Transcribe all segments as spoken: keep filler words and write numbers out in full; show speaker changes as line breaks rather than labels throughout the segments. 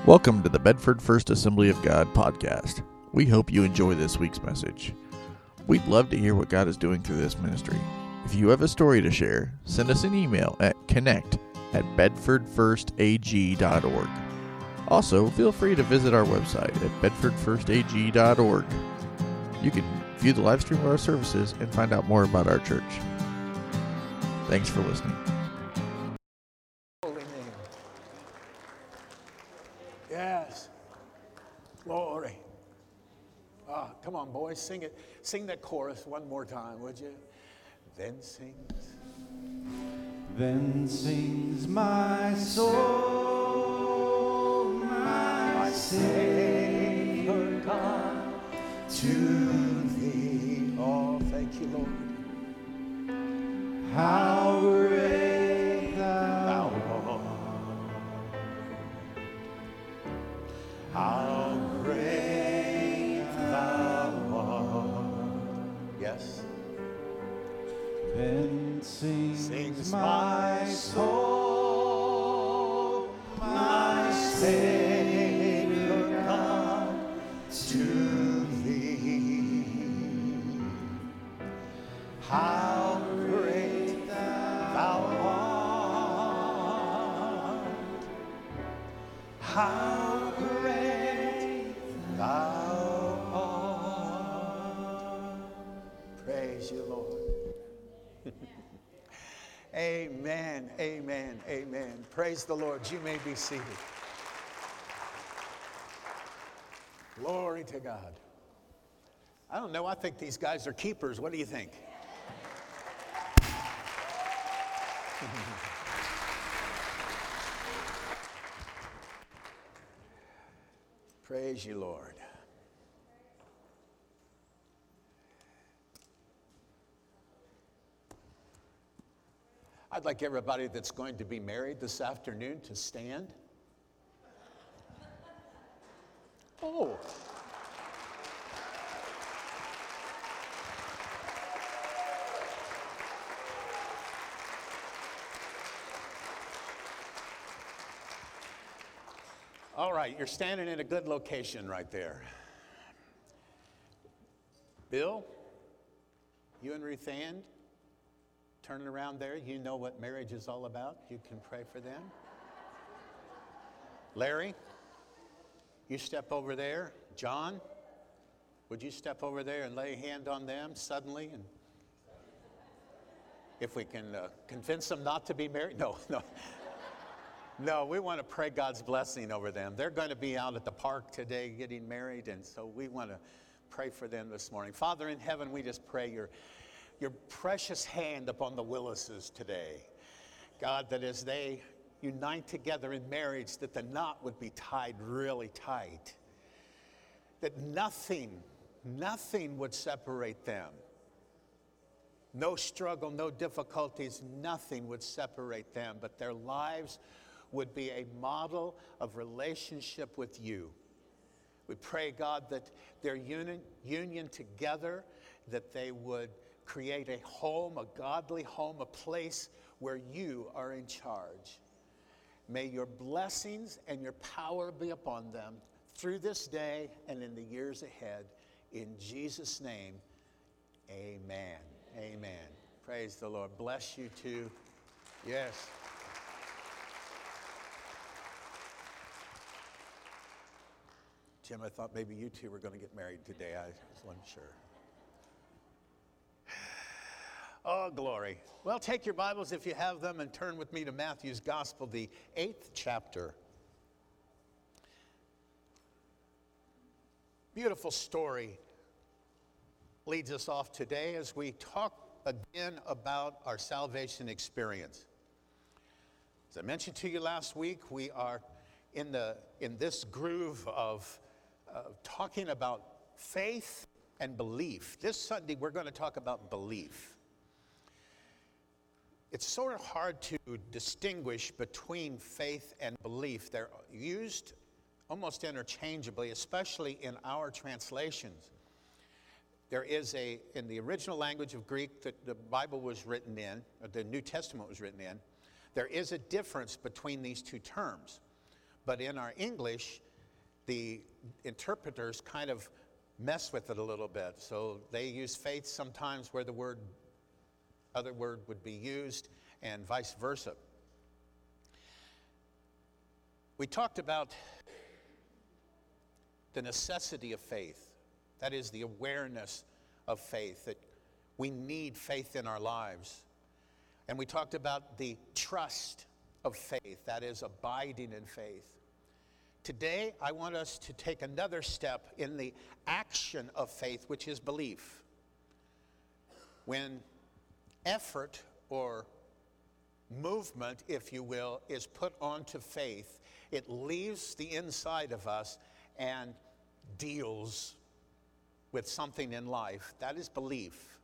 Welcome to the Bedford First Assembly of God podcast. We hope you enjoy this week's message. We'd love to hear what God is doing through this ministry. If you have a story to share, send us an email at connect at bedford first a g dot org. Also, feel free to visit our website at bedford first a g dot org. You can view the live stream of our services and find out more about our church. Thanks for listening.
Holy name. Yes. Glory. Ah, come on, boys, sing it. Sing that chorus one more time, would you? Then sings.
Then sings my soul, my Savior God, to thee.
Oh, thank you, Lord.
How great thou art.
How great thou art. Yes.
Then sings,
Sings
my soul, my Savior God, to thee. How great thou art. How great
Thou art. Praise you, Lord. Amen, amen, amen. Praise the Lord. You may be seated. Glory to God. I don't know. I think these guys are keepers. What do you think? Praise you, Lord. I'd like everybody that's going to be married this afternoon to stand. Oh. All right, you're standing in a good location right there. Bill, you and Ruth Ann, turning around there, you know what marriage is all about. You can pray for them. Larry, you step over there. John, would you step over there and lay a hand on them suddenly? And if we can uh, convince them not to be married. No, no. No, we want to pray God's blessing over them. They're going to be out at the park today getting married, and so we want to pray for them this morning. Father in heaven, we just pray your your precious hand upon the Willises today. God, that as they unite together in marriage, that the knot would be tied really tight. That nothing, nothing would separate them. No struggle, no difficulties, nothing would separate them, but their lives would be a model of relationship with you. We pray, God, that their union, union together, that they would create a home, a godly home, a place where you are in charge. May your blessings and your power be upon them through this day and in the years ahead. In Jesus' name, amen. Amen. Praise the Lord. Bless you too. Yes. Jim, I thought maybe you two were going to get married today. I wasn't sure. Oh, glory. Well, take your Bibles if you have them and turn with me to Matthew's Gospel, the eighth chapter. Beautiful story leads us off today as we talk again about our salvation experience. As I mentioned to you last week, we are in the in this groove of uh, talking about faith and belief. This Sunday, we're going to talk about belief. It's sort of hard to distinguish between faith and belief. They're used almost interchangeably, especially in our translations. There is a, in the original language of Greek that the Bible was written in, or the New Testament was written in, there is a difference between these two terms. but in our English, the interpreters kind of mess with it a little bit. So they use faith sometimes where the word, other word would be used, and vice versa. We talked about the necessity of faith. That is the awareness of faith, that we need faith in our lives. And we talked about the trust of faith, that is abiding in faith. Today, I want us to take another step in the action of faith, which is belief. When effort or movement, if you will, is put onto faith, it leaves the inside of us and deals with something in life. That is belief.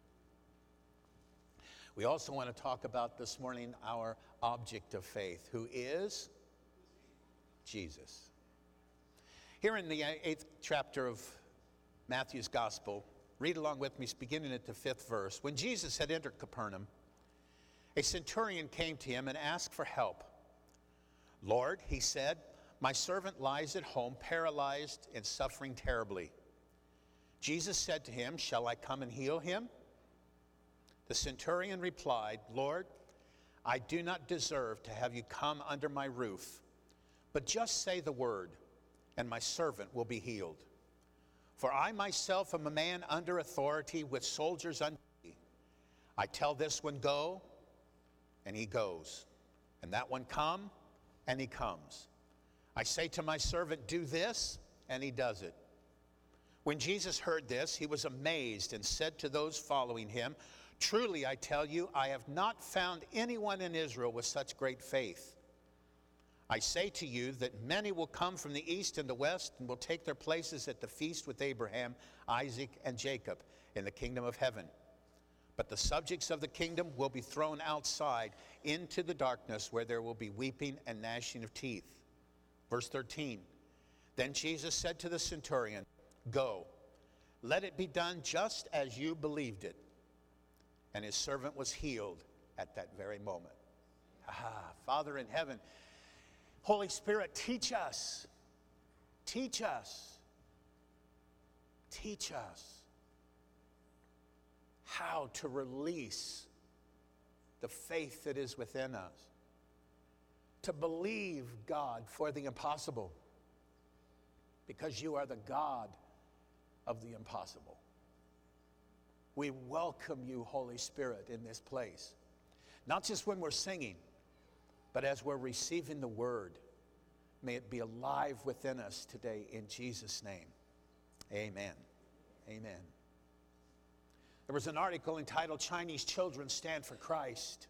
We also want to talk about this morning our object of faith, who is Jesus. Here in the eighth chapter of Matthew's Gospel, read along with me, beginning at the fifth verse. When Jesus had entered Capernaum, a centurion came to him and asked for help. Lord, he said, my servant lies at home, paralyzed and suffering terribly. Jesus said to him, shall I come and heal him? The centurion replied, Lord, I do not deserve to have you come under my roof, but just say the word, and my servant will be healed. For I myself am a man under authority with soldiers under me. I tell this one, go, and he goes. And that one, come, and he comes. I say to my servant, do this, and he does it. When Jesus heard this, he was amazed and said to those following him, truly I tell you, I have not found anyone in Israel with such great faith. I say to you that many will come from the east and the west and will take their places at the feast with Abraham, Isaac, and Jacob in the kingdom of heaven. But the subjects of the kingdom will be thrown outside into the darkness where there will be weeping and gnashing of teeth. Verse thirteen, then Jesus said to the centurion, go, let it be done just as you believed it. And his servant was healed at that very moment. Ah, Father in heaven, Holy Spirit, teach us, teach us, teach us how to release the faith that is within us, to believe, God, for the impossible, because you are the God of the impossible. We welcome you, Holy Spirit, in this place, not just when we're singing, but as we're receiving the word. May it be alive within us today in Jesus' name. Amen. Amen. There was an article entitled, Chinese Children Stand for Christ.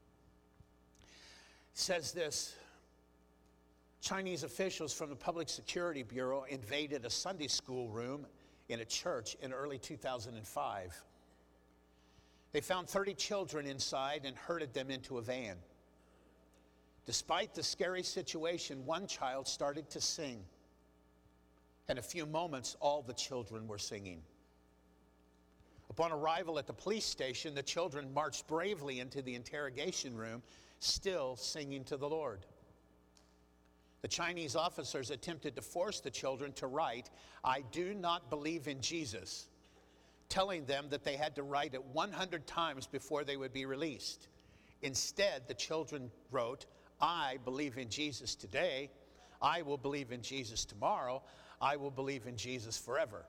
It says this, Chinese officials from the Public Security Bureau invaded a Sunday school room in a church in early two thousand five. They found thirty children inside and herded them into a van. Despite the scary situation, one child started to sing. In a few moments, all the children were singing. Upon arrival at the police station, the children marched bravely into the interrogation room, still singing to the Lord. The Chinese officers attempted to force the children to write, I do not believe in Jesus, telling them that they had to write it one hundred times before they would be released. Instead, the children wrote, I believe in Jesus today, I will believe in Jesus tomorrow, I will believe in Jesus forever.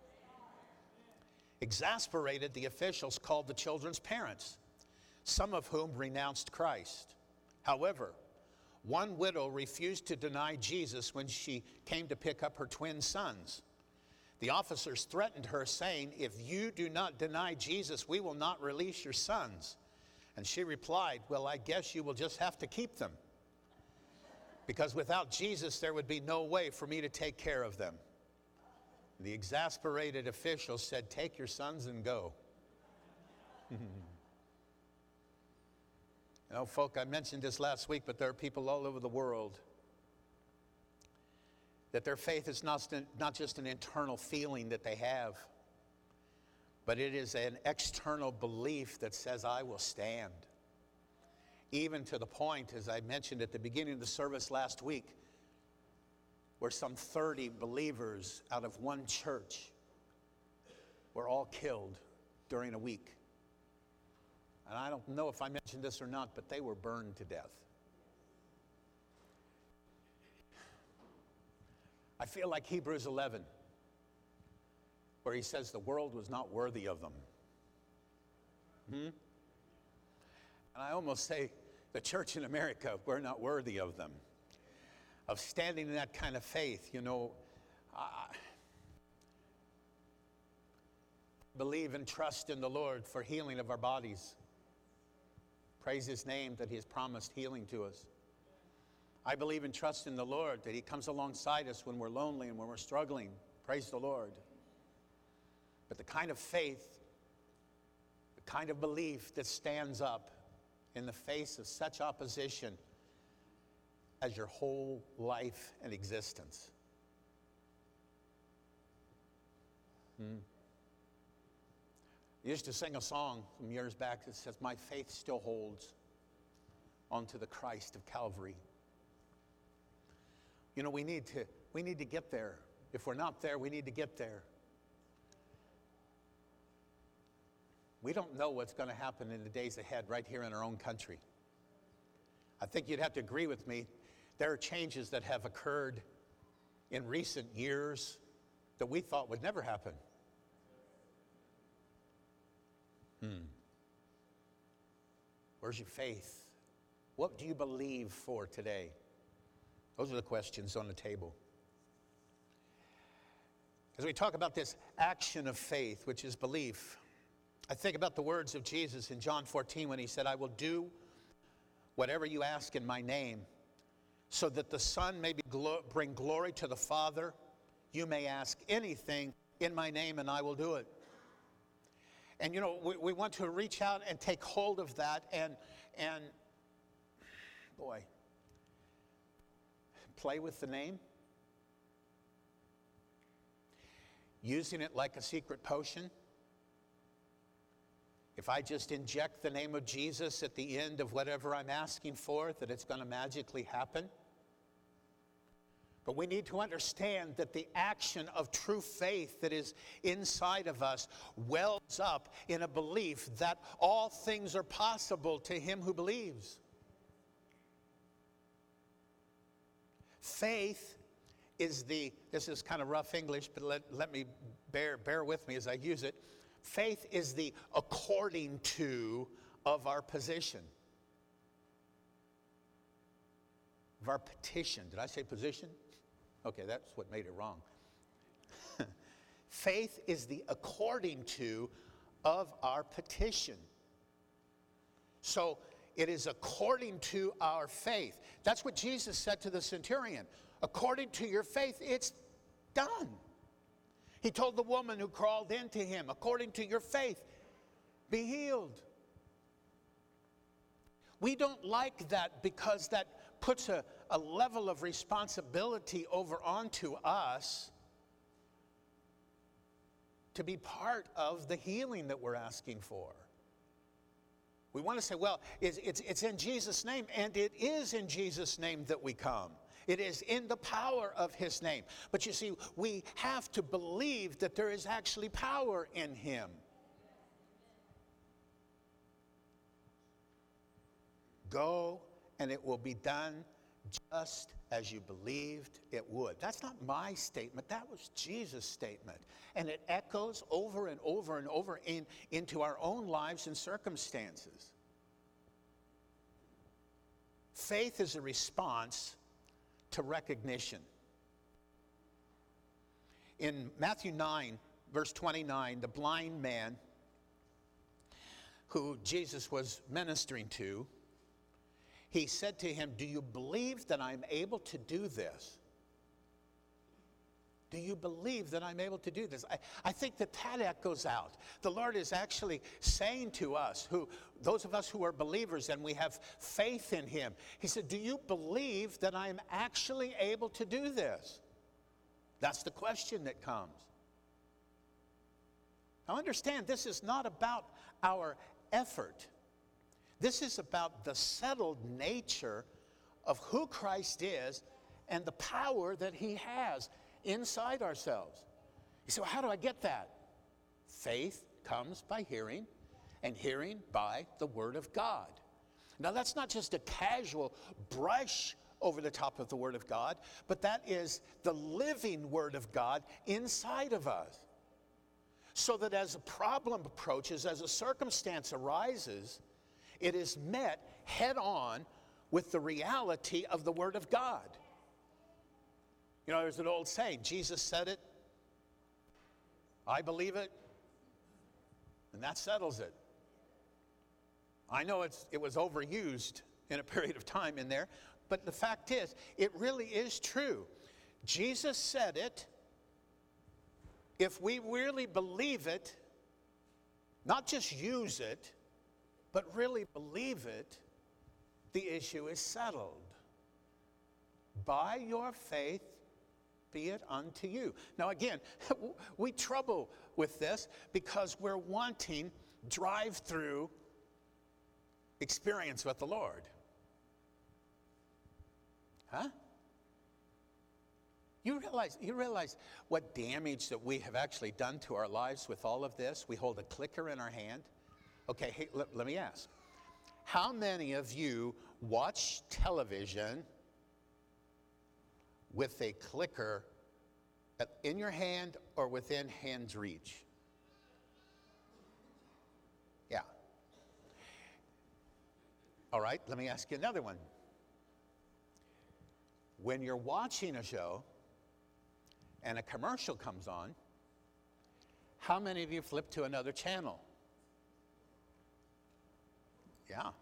Exasperated, the officials called the children's parents, some of whom renounced Christ. However, one widow refused to deny Jesus when she came to pick up her twin sons. The officers threatened her, saying, if you do not deny Jesus, we will not release your sons. And she replied, well, I guess you will just have to keep them, because without Jesus, there would be no way for me to take care of them. The exasperated officials said, take your sons and go. You know, folk, I mentioned this last week, but there are people all over the world that their faith is not, not just an internal feeling that they have, but it is an external belief that says, I will stand. Even to the point, as I mentioned at the beginning of the service last week, where some thirty believers out of one church were all killed during a week. And I don't know if I mentioned this or not, but they were burned to death. I feel like Hebrews eleven, where he says the world was not worthy of them. Hmm? And I almost say the church in America, we're not worthy of them, of standing in that kind of faith. You know, I believe and trust in the Lord for healing of our bodies. Praise his name that he has promised healing to us. I believe and trust in the Lord that he comes alongside us when we're lonely and when we're struggling. Praise the Lord. But the kind of faith, the kind of belief that stands up in the face of such opposition as your whole life and existence. Hmm. I used to sing a song some years back that says, my faith still holds onto the Christ of Calvary. You know, we need to, we need to get there. If we're not there, we need to get there. We don't know what's going to happen in the days ahead right here in our own country. I think you'd have to agree with me. There are changes that have occurred in recent years that we thought would never happen. Hmm. Where's your faith? What do you believe for today? Those are the questions on the table. As we talk about this action of faith, which is belief, I think about the words of Jesus in John fourteen when he said, I will do whatever you ask in my name, so that the Son may be glo- bring glory to the Father. You may ask anything in my name and I will do it. And you know, we, we want to reach out and take hold of that and, and boy, play with the name. Using it like a secret potion. If I just inject the name of Jesus at the end of whatever I'm asking for, that it's going to magically happen. But we need to understand that the action of true faith that is inside of us wells up in a belief that all things are possible to him who believes. Faith is the, this is kind of rough English, but let, let me bear, bear with me as I use it. Faith is the according to of our position. Of our petition. Did I say position? Okay, that's what made it wrong. Faith is the according to of our petition. So it is according to our faith. That's what Jesus said to the centurion. According to your faith, it's done. He told the woman who crawled into him, according to your faith, be healed. We don't like that because that puts a, a level of responsibility over onto us to be part of the healing that we're asking for. We want to say, well, it's, it's, it's in Jesus' name, and it is in Jesus' name that we come. It is in the power of his name. But you see, we have to believe that there is actually power in him. Go, and it will be done just as you believed it would. That's not my statement. That was Jesus' statement. And it echoes over and over and over in, into our own lives and circumstances. Faith is a response to recognition. In Matthew nine, verse twenty-nine, the blind man who Jesus was ministering to, he said to him, do you believe that I'm able to do this? Do you believe that I'm able to do this? I, I think that that echoes out. The Lord is actually saying to us, who those of us who are believers and we have faith in him, he said, do you believe that I'm actually able to do this? That's the question that comes. Now understand, this is not about our effort. This is about the settled nature of who Christ is and the power that he has inside ourselves. You say, well, how do I get that? Faith comes by hearing, and hearing by the Word of God. Now, that's not just a casual brush over the top of the Word of God, but that is the living Word of God inside of us. So that as a problem approaches, as a circumstance arises, it is met head on with the reality of the Word of God. You know, there's an old saying, Jesus said it, I believe it, and that settles it. I know it's, it was overused in a period of time in there, but the fact is, it really is true. Jesus said it. If we really believe it, not just use it, but really believe it, the issue is settled. By your faith, be it unto you. Now again, we trouble with this because we're wanting drive-through experience with the Lord. Huh? You realize, you realize what damage that we have actually done to our lives with all of this? We hold a clicker in our hand. Okay, hey, let, let me ask. How many of you watch television with a clicker in your hand or within hand's reach? Yeah. All right, let me ask you another one. When you're watching a show and a commercial comes on, how many of you flip to another channel? Yeah.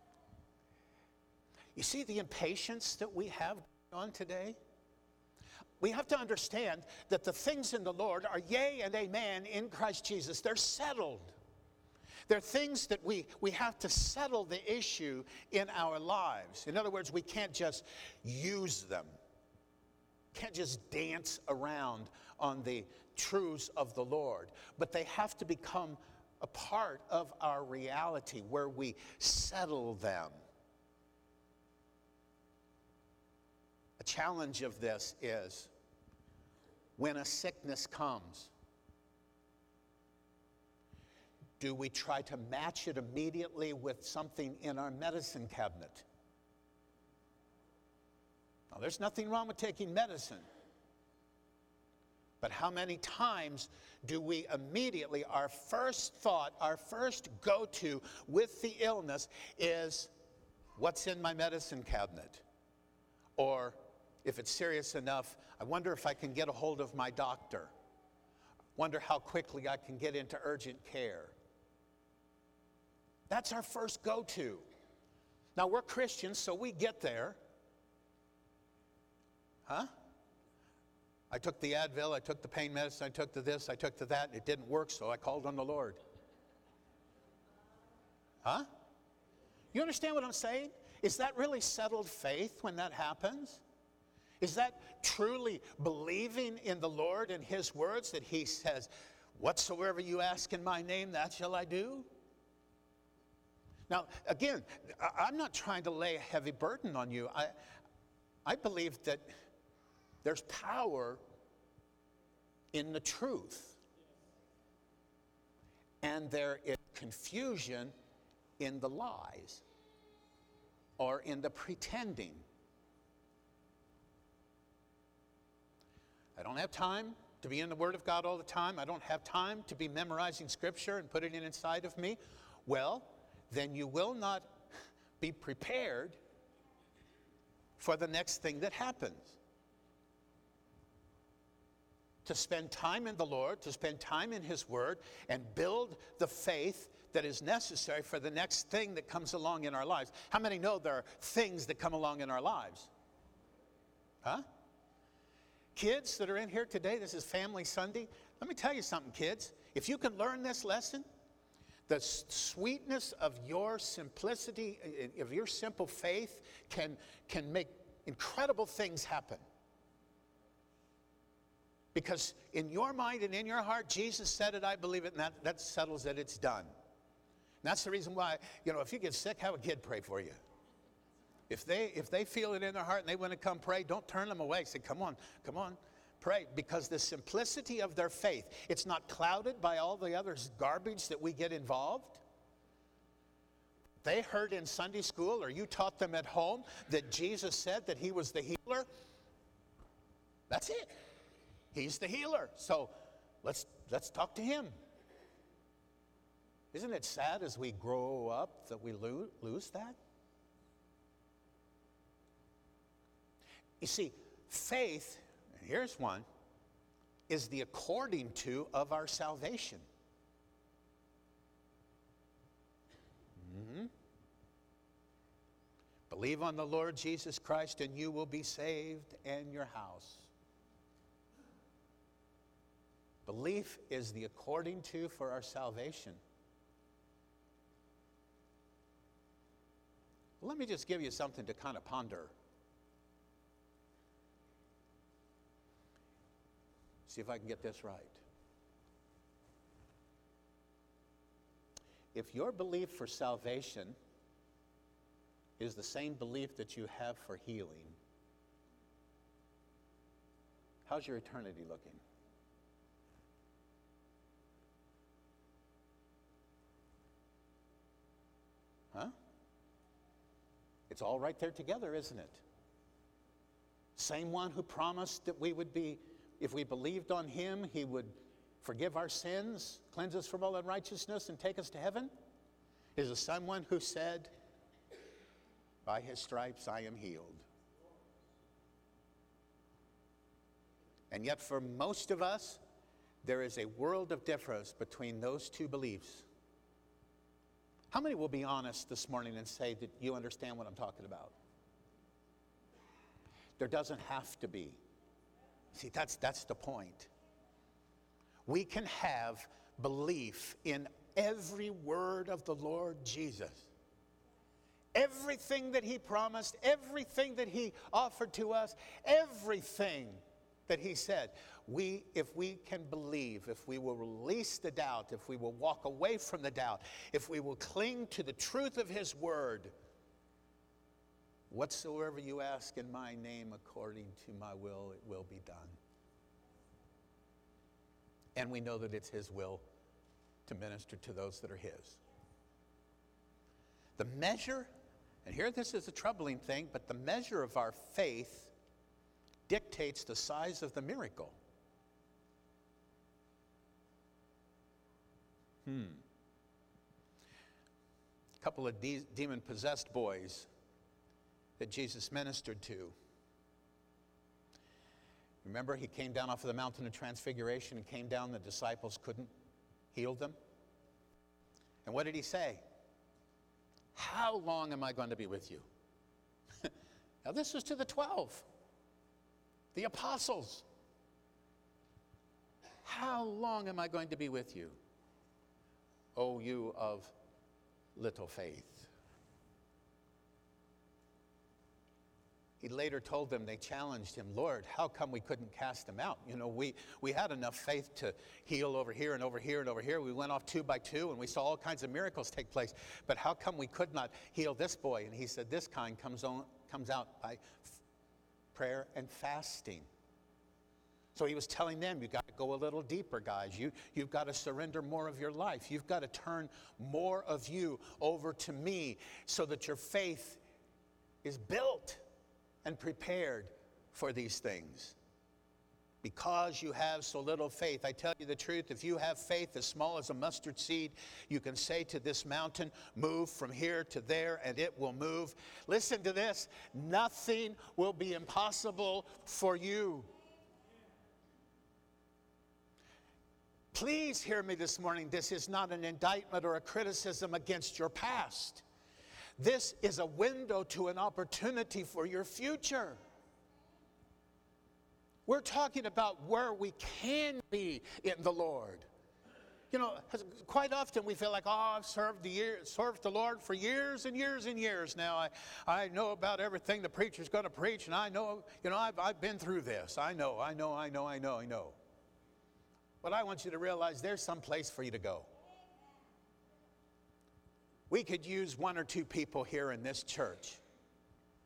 You see the impatience that we have on today? We have to understand that the things in the Lord are yea and amen in Christ Jesus. They're settled. They're things that we, we have to settle the issue in our lives. In other words, we can't just use them. Can't just dance around on the truths of the Lord. But they have to become a part of our reality where we settle them. A challenge of this is when a sickness comes, do we try to match it immediately with something in our medicine cabinet? Now, there's nothing wrong with taking medicine. But how many times do we immediately, our first thought, our first go-to with the illness is, what's in my medicine cabinet? Or, if it's serious enough, I wonder if I can get a hold of my doctor. Wonder how quickly I can get into urgent care. That's our first go-to. Now, we're Christians, so we get there. Huh? I took the Advil, I took the pain medicine, I took the this, I took the that, and it didn't work, so I called on the Lord. Huh? You understand what I'm saying? Is that really settled faith when that happens? Is that truly believing in the Lord and His words that He says, whatsoever you ask in my name, that shall I do? Now, again, I'm not trying to lay a heavy burden on you. I, I believe that there's power in the truth. And there is confusion in the lies or in the pretending. I don't have time to be in the Word of God all the time. I don't have time to be memorizing Scripture and putting it inside of me. Well, then you will not be prepared for the next thing that happens. To spend time in the Lord, to spend time in His Word, and build the faith that is necessary for the next thing that comes along in our lives. How many know there are things that come along in our lives? Huh? Kids that are in here today, this is Family Sunday. Let me tell you something, kids. If you can learn this lesson, the sweetness of your simplicity, of your simple faith can, can make incredible things happen. Because in your mind and in your heart, Jesus said it, I believe it, and that, that settles it, it's done. And that's the reason why, you know, if you get sick, have a kid pray for you. If they, if they feel it in their heart and they want to come pray, don't turn them away. Say, come on, come on, pray. Because the simplicity of their faith, it's not clouded by all the other garbage that we get involved. They heard in Sunday school, or you taught them at home, that Jesus said that he was the healer. That's it. He's the healer. So let's, let's talk to him. Isn't it sad as we grow up that we lose, lose that? You see, faith, and here's one, is the according to of our salvation. Mm-hmm. Believe on the Lord Jesus Christ and you will be saved and your house. Belief is the according to for our salvation. Let me just give you something to kind of ponder. See if I can get this right. If your belief for salvation is the same belief that you have for healing, how's your eternity looking? Huh? It's all right there together, isn't it? Same one who promised that we would be, if we believed on him, he would forgive our sins, cleanse us from all unrighteousness, and take us to heaven, is the someone who said, by his stripes I am healed. And yet for most of us, there is a world of difference between those two beliefs. How many will be honest this morning and say that you understand what I'm talking about? There doesn't have to be. See, that's, that's the point. We can have belief in every word of the Lord Jesus. Everything that he promised, everything that he offered to us, everything that he said. We, if we can believe, if we will release the doubt, if we will walk away from the doubt, if we will cling to the truth of his word, whatsoever you ask in my name according to my will, it will be done. And we know that it's his will to minister to those that are his. The measure, and here this is a troubling thing, but the measure of our faith dictates the size of the miracle. Hmm. A couple of de- demon-possessed boys that Jesus ministered to. Remember, he came down off of the mountain of transfiguration and came down, the disciples couldn't heal them. And what did he say? How long am I going to be with you? Now this was to the twelve, the apostles. How long am I going to be with you? O you of little faith. He later told them, they challenged him, Lord, how come we couldn't cast him out? You know, we, we had enough faith to heal over here and over here and over here. We went off two by two and we saw all kinds of miracles take place. But how come we could not heal this boy? And he said, this kind comes, on, comes out by f- prayer and fasting. So he was telling them, you've got to go a little deeper, guys. You, you've got to surrender more of your life. You've got to turn more of you over to me so that your faith is built and prepared for these things. Because you have so little faith, I tell you the truth, if you have faith as small as a mustard seed, you can say to this mountain, move from here to there, and it will move. Listen to this, nothing will be impossible for you. Please hear me this morning. This is not an indictment or a criticism against your past. This is a window to an opportunity for your future. We're talking about where we can be in the Lord. You know, quite often we feel like, oh, I've served the, year, served the Lord for years and years and years now. I, I know about everything the preacher's going to preach, and I know, you know, I've, I've been through this. I know, I know, I know, I know, I know. But I want you to realize there's some place for you to go. We could use one or two people here in this church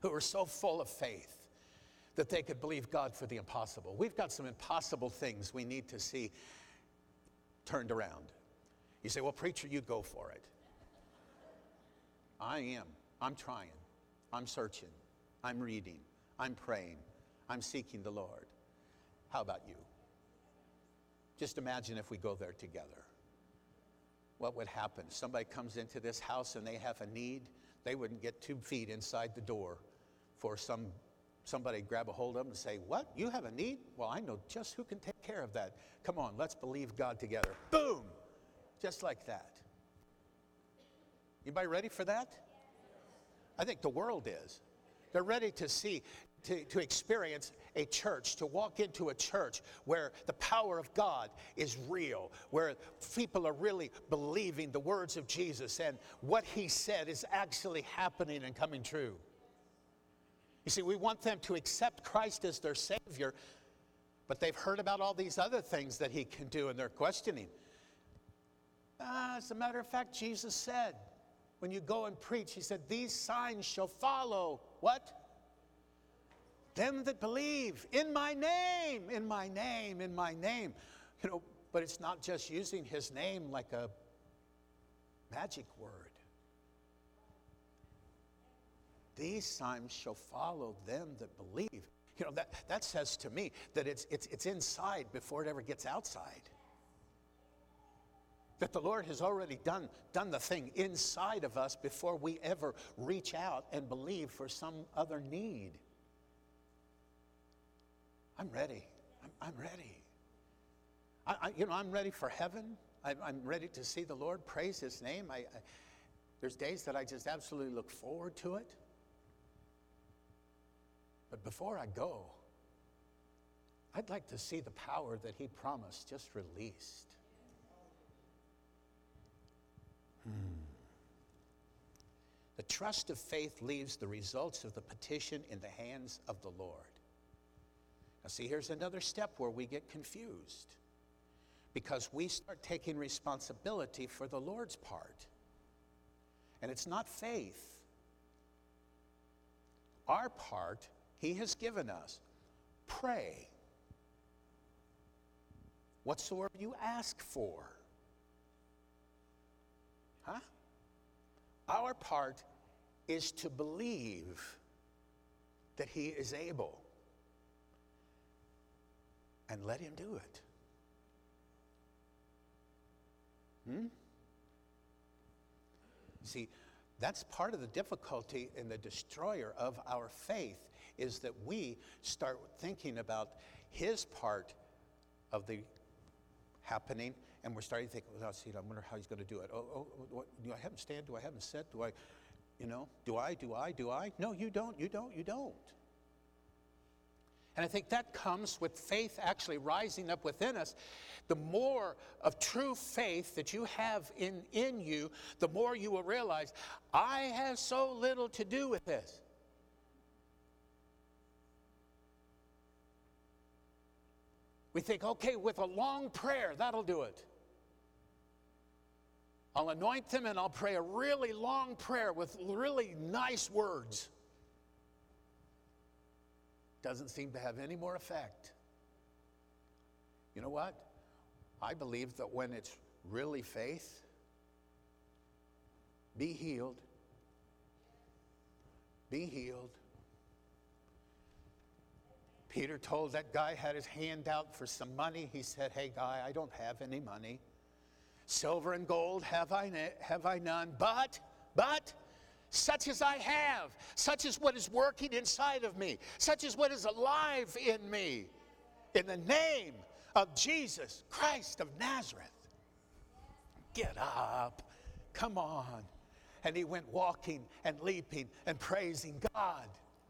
who are so full of faith that they could believe God for the impossible. We've got some impossible things we need to see turned around. You say, well, preacher, you go for it. I am. I'm trying. I'm searching. I'm reading. I'm praying. I'm seeking the Lord. How about you? Just imagine if we go there together. What would happen? Somebody comes into this house and they have a need. They wouldn't get two feet inside the door for some somebody grab a hold of them and say, what? You have a need? Well, I know just who can take care of that. Come on, let's believe God together. Boom! Just like that. Anybody ready for that? I think the world is. They're ready to see, to, to experience a church, to walk into a church where the power of God is real, where people are really believing the words of Jesus and what he said is actually happening and coming true. You see, we want them to accept Christ as their Savior, but they've heard about all these other things that he can do, and they're questioning. Ah, as a matter of fact, Jesus said, when you go and preach, he said, these signs shall follow, what? Them that believe in my name, in my name, in my name. You know, but it's not just using his name like a magic word. These signs shall follow them that believe. You know, that, that says to me that it's, it's, it's inside before it ever gets outside. That the Lord has already done, done the thing inside of us before we ever reach out and believe for some other need. I'm ready. I'm, I'm ready. I, I, you know, I'm ready for heaven. I, I'm ready to see the Lord, praise his name. I, I, there's days that I just absolutely look forward to it. But before I go, I'd like to see the power that he promised just released. Hmm. The trust of faith leaves the results of the petition in the hands of the Lord. Now see, here's another step where we get confused, because we start taking responsibility for the Lord's part. And it's not faith. Our part, he has given us. Pray whatsoever you ask for. Huh? Our part is to believe that he is able. And let him do it. Hmm? See, that's part of the difficulty and the destroyer of our faith, is that we start thinking about his part of the happening, and we're starting to think, well, see, I wonder how he's going to do it. Oh, oh, what, do I have him stand? Do I have him sit? Do I, you know, do I, do I, do I? No, you don't, you don't, you don't. And I think that comes with faith actually rising up within us. The more of true faith that you have in, in you, the more you will realize, I have so little to do with this. We think, okay, with a long prayer, that'll do it. I'll anoint them and I'll pray a really long prayer with really nice words. Doesn't seem to have any more effect. You know what? I believe that when it's really faith, be healed. Be healed. Peter told that guy, had his hand out for some money. He said, hey, guy, I don't have any money. Silver and gold have I, have I none, but, but, such as I have, such is what is working inside of me, such is what is alive in me. In the name of Jesus Christ of Nazareth. Get up. Come on. And he went walking and leaping and praising God.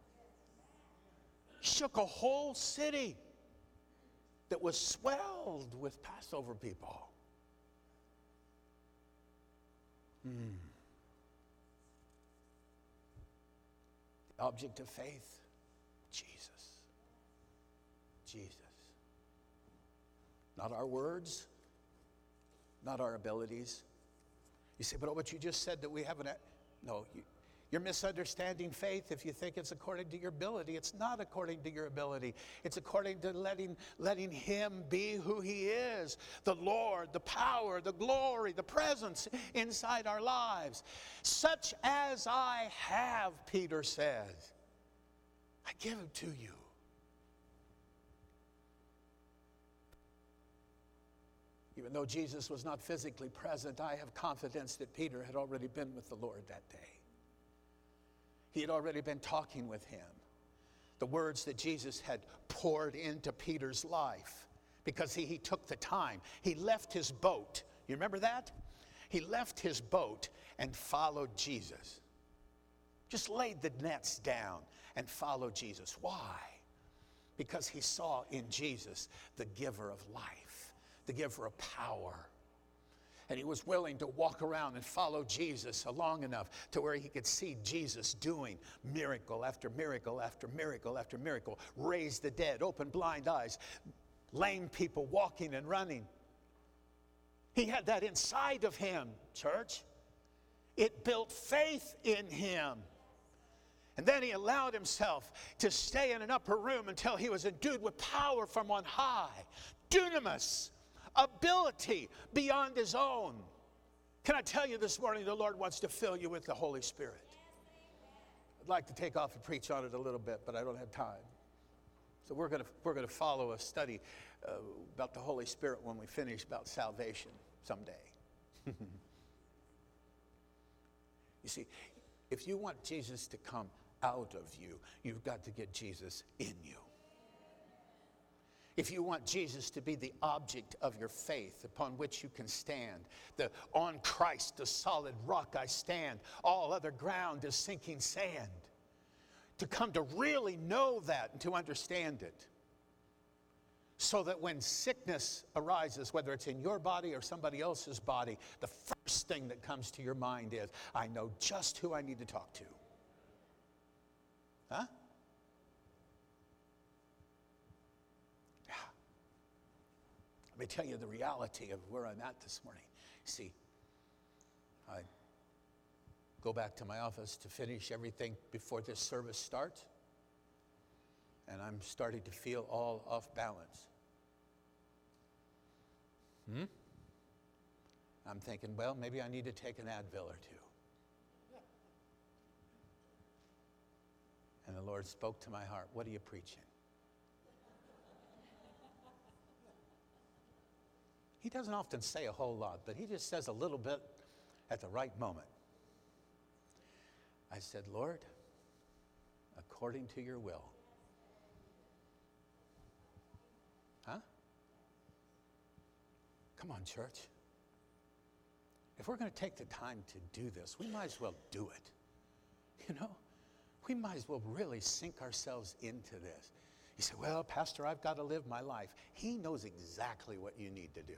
Shook a whole city that was swelled with Passover people. Hmm. The object of faith, Jesus. Jesus. Not our words, not our abilities. You say, but what you just said that we haven't. No, you, You're misunderstanding faith if you think it's according to your ability. It's not according to your ability. It's according to letting, letting Him be who He is. The Lord, the power, the glory, the presence inside our lives. Such as I have, Peter says, I give Him to you. Even though Jesus was not physically present, I have confidence that Peter had already been with the Lord that day. He had already been talking with Him. The words that Jesus had poured into Peter's life, because he, he took the time. He left his boat. You remember that? He left his boat and followed Jesus. Just laid the nets down and followed Jesus. Why? Because he saw in Jesus the giver of life, the giver of power. And he was willing to walk around and follow Jesus long enough to where he could see Jesus doing miracle after miracle after miracle after miracle. Raise the dead, open blind eyes, lame people walking and running. He had that inside of him, church. It built faith in him. And then he allowed himself to stay in an upper room until he was endued with power from on high. Dunamis. Ability beyond his own. Can I tell you this morning, the Lord wants to fill you with the Holy Spirit. I'd like to take off and preach on it a little bit, but I don't have time. So we're going to we're going to follow a study uh, about the Holy Spirit when we finish about salvation someday. You see, if you want Jesus to come out of you, you've got to get Jesus in you. If you want Jesus to be the object of your faith upon which you can stand, the on Christ, the solid rock I stand, all other ground is sinking sand. To come to really know that and to understand it. So that when sickness arises, whether it's in your body or somebody else's body, the first thing that comes to your mind is, I know just who I need to talk to. Huh? Let me tell you the reality of where I'm at this morning. See, I go back to my office to finish everything before this service starts, and I'm starting to feel all off balance. Hmm? I'm thinking, well, maybe I need to take an Advil or two. And the Lord spoke to my heart, what are you preaching? He doesn't often say a whole lot, but he just says a little bit at the right moment. I said, Lord, according to your will. Huh? Come on, church. If we're going to take the time to do this, we might as well do it. You know, we might as well really sink ourselves into this. You say, well, Pastor, I've got to live my life. He knows exactly what you need to do.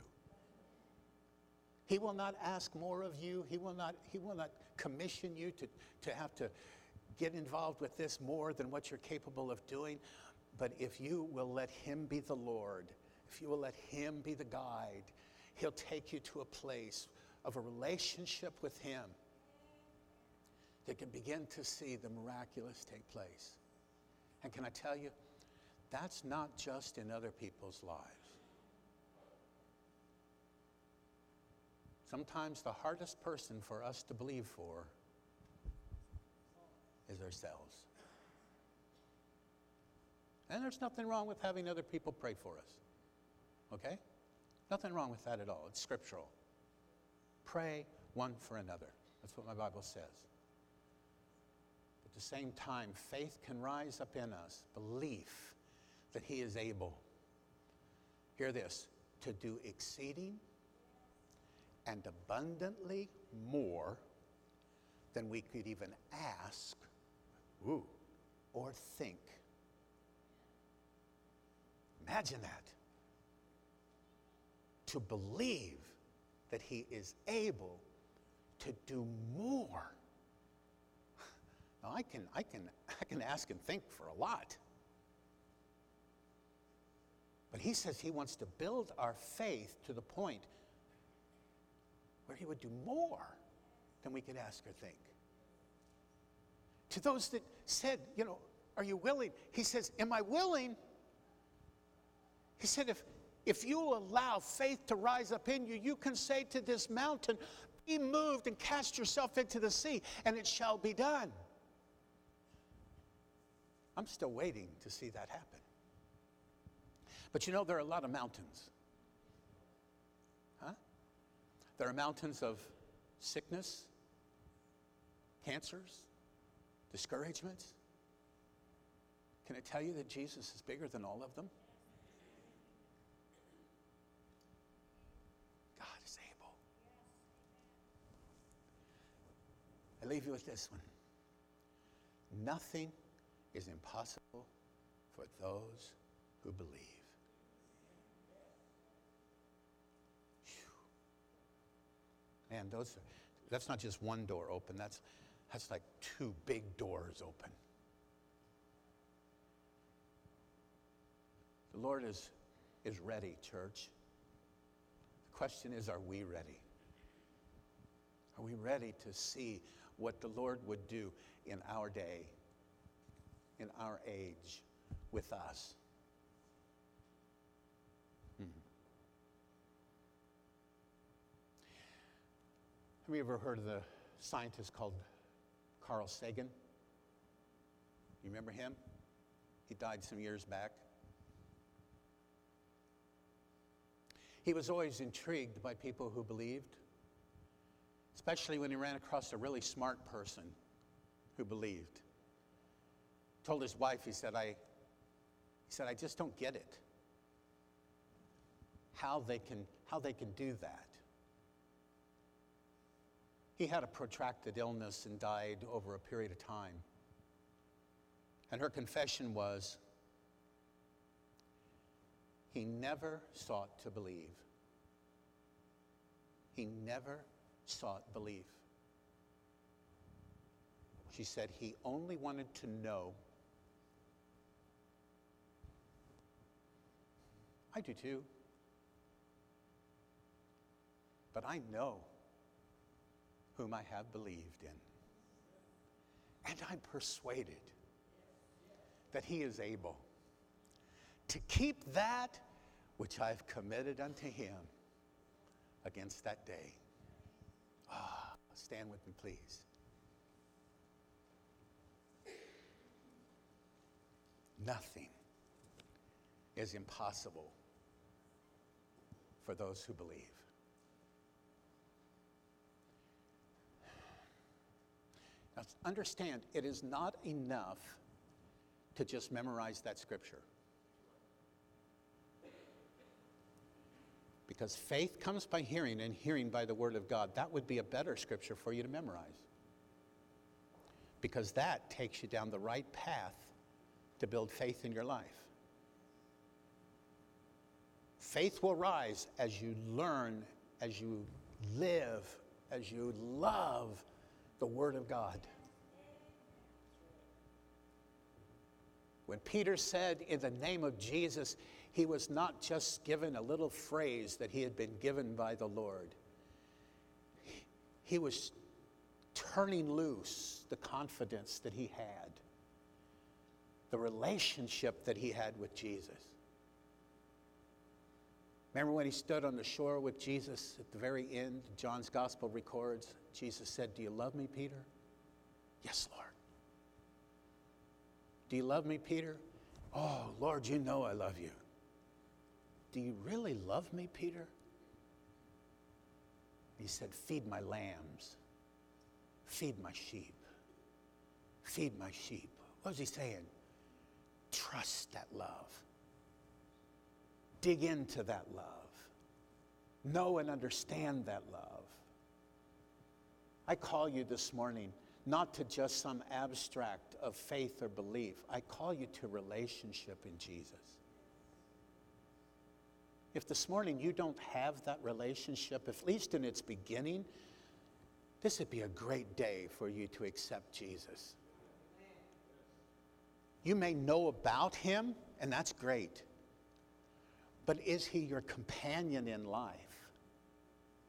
He will not ask more of you. He will not, he will not commission you to, to have to get involved with this more than what you're capable of doing. But if you will let him be the Lord, if you will let him be the guide, he'll take you to a place of a relationship with him that can begin to see the miraculous take place. And can I tell you, that's not just in other people's lives. Sometimes the hardest person for us to believe for is ourselves. And there's nothing wrong with having other people pray for us. Okay? Nothing wrong with that at all. It's scriptural. Pray one for another. That's what my Bible says. At the same time, faith can rise up in us, belief that he is able, hear this, to do exceeding and abundantly more than we could even ask, ooh, or think. Imagine that. To believe that he is able to do more. Now I can, I can, I can ask and think for a lot. But he says he wants to build our faith to the point where he would do more than we could ask or think. To those that said, you know, are you willing? He says, am I willing? He said, if, if you'll allow faith to rise up in you, you can say to this mountain, be moved and cast yourself into the sea, and it shall be done. I'm still waiting to see that happen. But you know, there are a lot of mountains. Huh? There are mountains of sickness, cancers, discouragements. Can I tell you that Jesus is bigger than all of them? God is able. I leave you with this one. Nothing is impossible for those who believe. Whew. Man, those are, that's not just one door open. That's that's like two big doors open. The Lord is is ready, church. The question is, are we ready? Are we ready to see what the Lord would do in our day, in our age, with us? Hmm. Have you ever heard of the scientist called Carl Sagan? You remember him? He died some years back. He was always intrigued by people who believed, especially when he ran across a really smart person who believed. Told his wife, he said, I, he said, I just don't get it. How they can, how they can do that. He had a protracted illness and died over a period of time. And her confession was, he never sought to believe. He never sought belief. She said he only wanted to know. I do too. But I know whom I have believed in. And I'm persuaded that he is able to keep that which I've committed unto him against that day. Ah, stand with me, please. Nothing is impossible for those who believe. Now, understand, it is not enough to just memorize that scripture. Because faith comes by hearing, and hearing by the word of God. That would be a better scripture for you to memorize. Because that takes you down the right path to build faith in your life. Faith will rise as you learn, as you live, as you love the Word of God. When Peter said, in the name of Jesus, he was not just given a little phrase that he had been given by the Lord. He was turning loose the confidence that he had, the relationship that he had with Jesus. Remember when he stood on the shore with Jesus at the very end? John's gospel records, Jesus said, do you love me, Peter? Yes, Lord. Do you love me, Peter? Oh, Lord, you know I love you. Do you really love me, Peter? He said, feed my lambs. Feed my sheep. Feed my sheep. What was he saying? Trust that love. Dig into that love. Know and understand that love. I call you this morning not to just some abstract of faith or belief. I call you to relationship in Jesus. If this morning you don't have that relationship, at least in its beginning, this would be a great day for you to accept Jesus. You may know about him, and that's great. But is he your companion in life?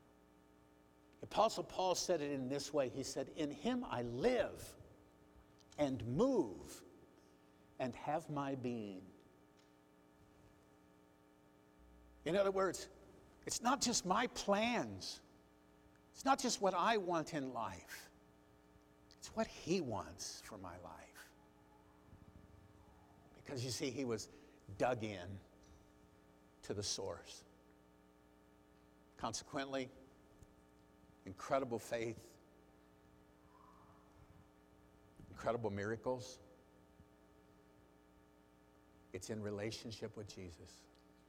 Apostle Paul said it in this way. He said, in him I live and move and have my being. In other words, it's not just my plans. It's not just what I want in life. It's what he wants for my life. Because you see, he was dug in to the source. Consequently, incredible faith, incredible miracles. It's in relationship with Jesus.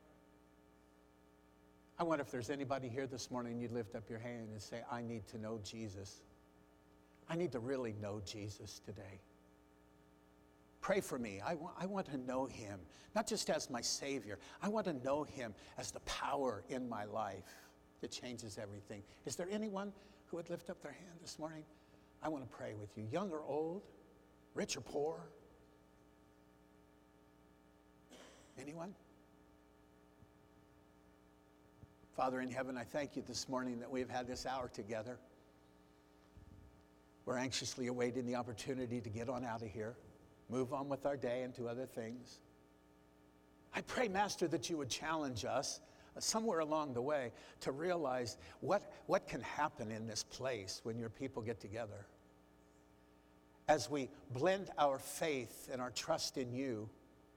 I wonder if there's anybody here this morning, you'd lift up your hand and say, I need to know Jesus. I need to really know Jesus today. Pray for me. I, wa- I want to know him, not just as my Savior. I want to know him as the power in my life that changes everything. Is there anyone who would lift up their hand this morning? I want to pray with you, young or old, rich or poor. Anyone? Father in heaven, I thank you this morning that we've had this hour together. We're anxiously awaiting the opportunity to get on out of here, move on with our day and do other things. I pray, Master, that you would challenge us uh, somewhere along the way to realize what, what can happen in this place when your people get together. As we blend our faith and our trust in you,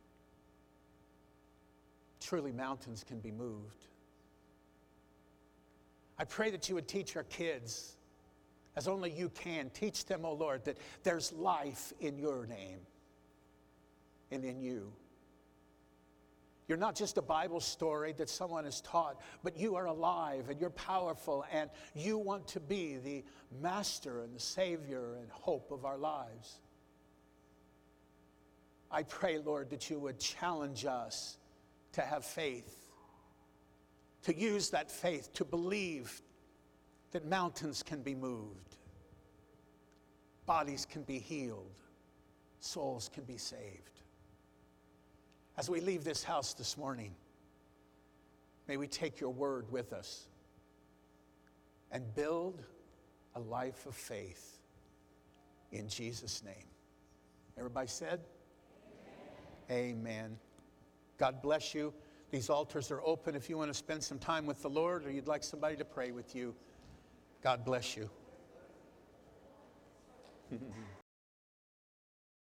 truly mountains can be moved. I pray that you would teach our kids, as only you can. Teach them, oh Lord, that there's life in your name and in you. You're not just a Bible story that someone has taught, but you are alive and you're powerful and you want to be the master and the savior and hope of our lives. I pray, Lord, that you would challenge us to have faith, to use that faith to believe that mountains can be moved, bodies can be healed, souls can be saved. As we leave this house this morning, may we take your word with us and build a life of faith in Jesus' name. Everybody said? Amen. Amen. God bless you. These altars are open if you want to spend some time with the Lord or you'd like somebody to pray with you. God bless you.